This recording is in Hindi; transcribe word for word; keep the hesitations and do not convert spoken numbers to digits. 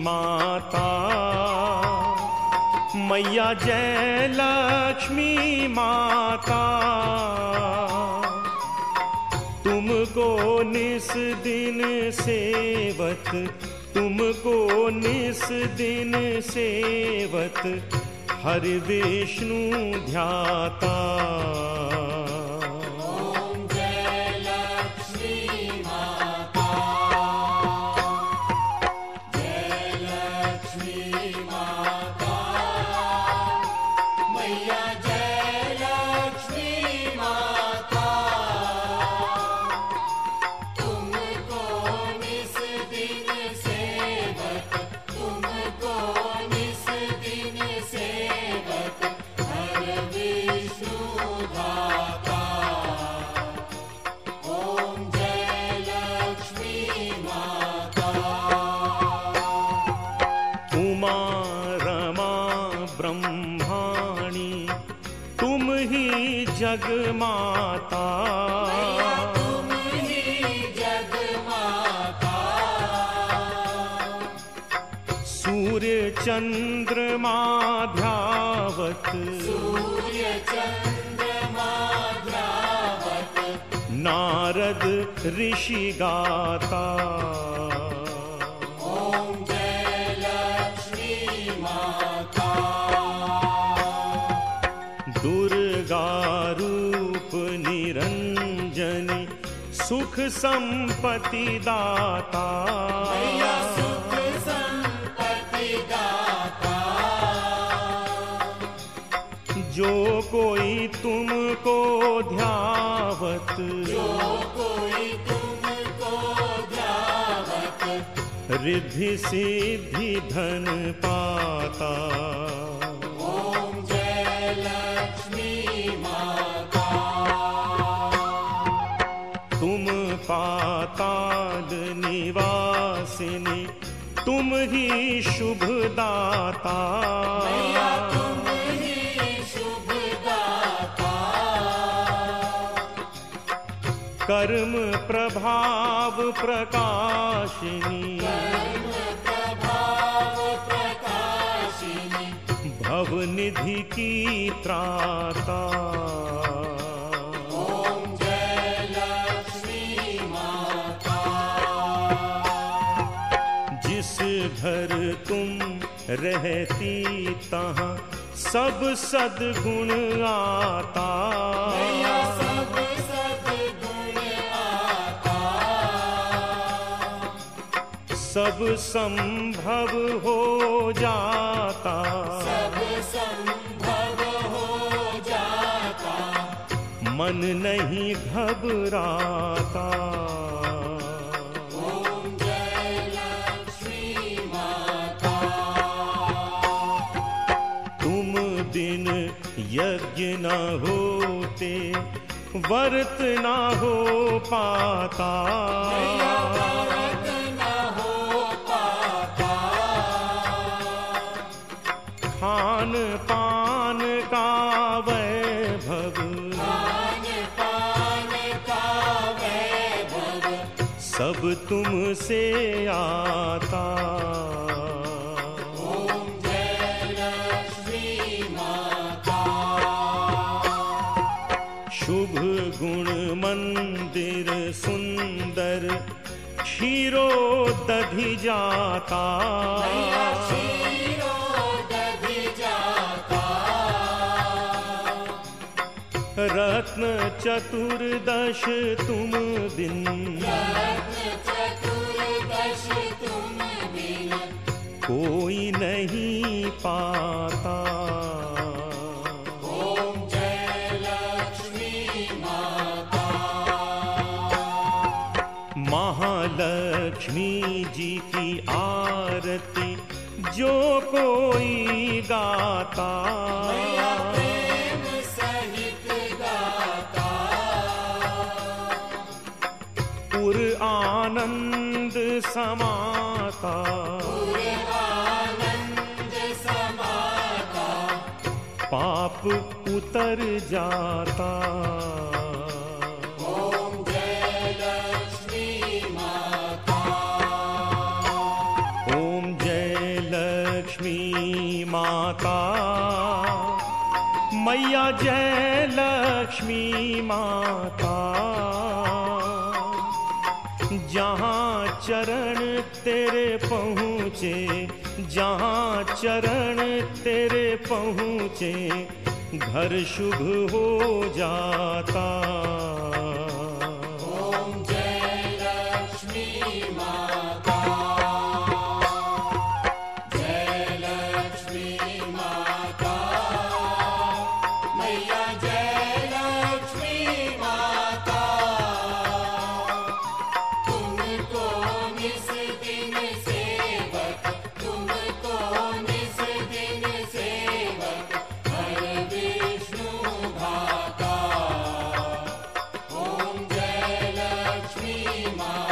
माता, मैया जय लक्ष्मी माता। तुमको निस दिन सेवत, तुमको निस दिन सेवत, हरि विष्णु ध्याता। ओम जय लक्ष्मी माता, जय लक्ष्मी माता, मैया जय लक्ष्मी माता। तुमको निस दिन सेवक, तुमको निस दिन सेवक, हर विष्णु दाता। ओम जय लक्ष्मी माता। उमा रमा ब्रह्माणी, तुम ही जग माता। तुम ही जग माता। सूर्य चंद्रमा ध्यावत, सूर्य चंद्रमा ध्यावत, नारद ऋषि गाता। ओम जय लक्ष्मी माता। दुर्गा रूप निरंजनी, सुख संपत्ति दाता। मैया सुख संपत्ति दाता। जो कोई तुमको ध्यावत, जो कोई तुमको ध्यावत, रिद्धि सिद्धि धन पाता। ओम जय लक्ष्मी माता। तुम पाताल निवासिनी, तुम ही शुभ दाता। मैया तुम ही शुभ दाता। कर्म प्रभाव प्रकाशिनी, कर्म प्रभाव प्रकाशिनी, भवनिधि की त्राता। ओम जय लक्ष्मी माता। जिस घर तुम रहती तहाँ सब सद्गुण आता। मैया सब सद्गुण आता। सब संभव हो जाता। सब संभव हो जाता। मन नहीं घबराता। ओम जय लक्ष्मी माता। तुम बिन यज्ञ न होते, व्रत न हो पाता। मैया व्रत न हो पाता। खान पान का वैभव, खान पान का वैभव, सब तुमसे आता। ओम जय लक्ष्मी माता। शुभ गुण मंदिर सुंदर, क्षीरोदधि जाता। मैया क्षीरोदधि जाता। रत्न चतुर्दश तुम बिन, रत्न चतुर्दश तुम बिन, कोई नहीं पाता। ओम जय लक्ष्मी माता। महालक्ष्मी जी की आरती जो कोई गाता। मैया प्रेम सहित गाता। पुर आनंद समाता। पुर आनंद समाता। पाप उतर जाता। ओम जय लक्ष्मी माता। ओम जय माता, मैया जय लक्ष्मी माता। जहाँ चरण तेरे पहुँचे, जहाँ चरण तेरे पहुँचे, घर शुभ हो जाता। ओम जय लक्ष्मी माता, जय लक्ष्मी माता, मैया जय लक्ष्मी माता। तुमको निस दिन सेवक, तुमको निस दिन सेवक, हर विष्णु भाता। ओम जय लक्ष्मी माता।